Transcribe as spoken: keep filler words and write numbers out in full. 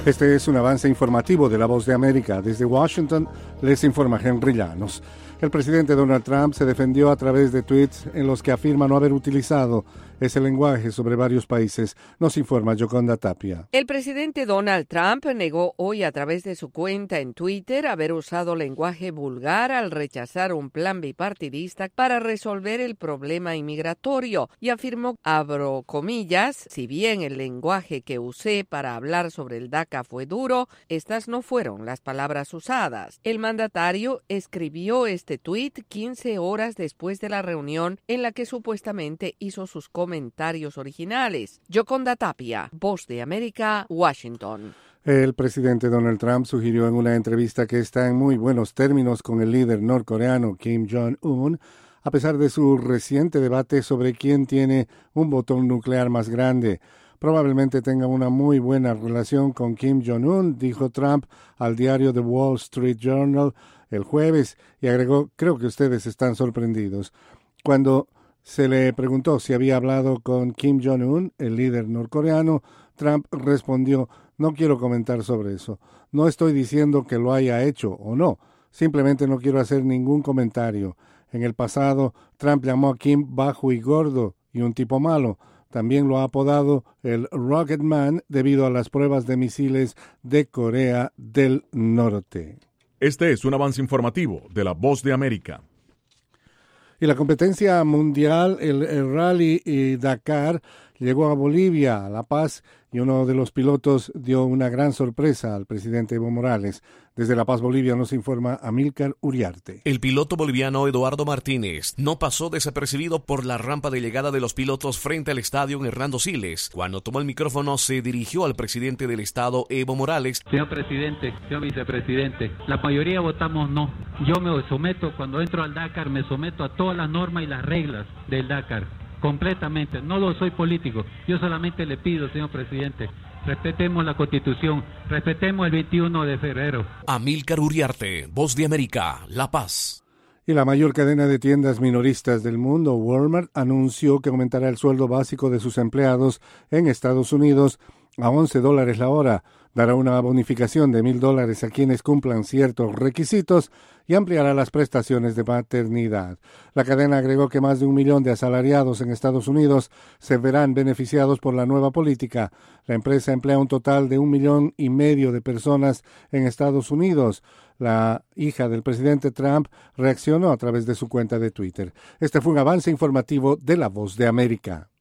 Este es un avance informativo de La Voz de América. Desde Washington les informa Henry Llanos. El presidente Donald Trump se defendió a través de tweets en los que afirma no haber utilizado ese lenguaje sobre varios países. Nos informa Yoconda Tapia. El presidente Donald Trump negó hoy a través de su cuenta en Twitter haber usado lenguaje vulgar al rechazar un plan bipartidista para resolver el problema inmigratorio y afirmó, abro comillas, si bien el lenguaje que usé para hablar sobre el DACA fue duro, estas no fueron las palabras usadas. El mandatario escribió este tuit quince horas después de la reunión en la que supuestamente hizo sus comentarios originales. Yoconda Tapia, Voz de América, Washington. El presidente Donald Trump sugirió en una entrevista que está en muy buenos términos con el líder norcoreano Kim Jong-un, a pesar de su reciente debate sobre quién tiene un botón nuclear más grande. Probablemente tenga una muy buena relación con Kim Jong-un, dijo Trump al diario The Wall Street Journal el jueves, y agregó, creo que ustedes están sorprendidos. Cuando se le preguntó si había hablado con Kim Jong-un, el líder norcoreano, Trump respondió, no quiero comentar sobre eso. No estoy diciendo que lo haya hecho o no, simplemente no quiero hacer ningún comentario. En el pasado, Trump llamó a Kim bajo y gordo y un tipo malo. También lo ha apodado el Rocket Man debido a las pruebas de misiles de Corea del Norte. Este es un avance informativo de La Voz de América. Y la competencia mundial, el, el Rally y Dakar, llegó a Bolivia, a La Paz, y uno de los pilotos dio una gran sorpresa al presidente Evo Morales. Desde La Paz, Bolivia, nos informa Amílcar Uriarte. El piloto boliviano Eduardo Martínez no pasó desapercibido por la rampa de llegada de los pilotos frente al estadio Hernando Siles. Cuando tomó el micrófono, se dirigió al presidente del estado, Evo Morales. Señor presidente, señor vicepresidente, la mayoría votamos no. Yo me someto, cuando entro al Dakar, me someto a todas las normas y las reglas del Dakar. Completamente, no lo soy político. Yo solamente le pido, señor presidente, respetemos la Constitución, respetemos el veintiuno de febrero. Amílcar Uriarte, Voz de América, La Paz. Y la mayor cadena de tiendas minoristas del mundo, Walmart, anunció que aumentará el sueldo básico de sus empleados en Estados Unidos a once dólares la hora. Dará una bonificación de mil dólares a quienes cumplan ciertos requisitos y ampliará las prestaciones de maternidad. La cadena agregó que más de un millón de asalariados en Estados Unidos se verán beneficiados por la nueva política. La empresa emplea un total de un millón y medio de personas en Estados Unidos. La hija del presidente Trump reaccionó a través de su cuenta de Twitter. Este fue un avance informativo de La Voz de América.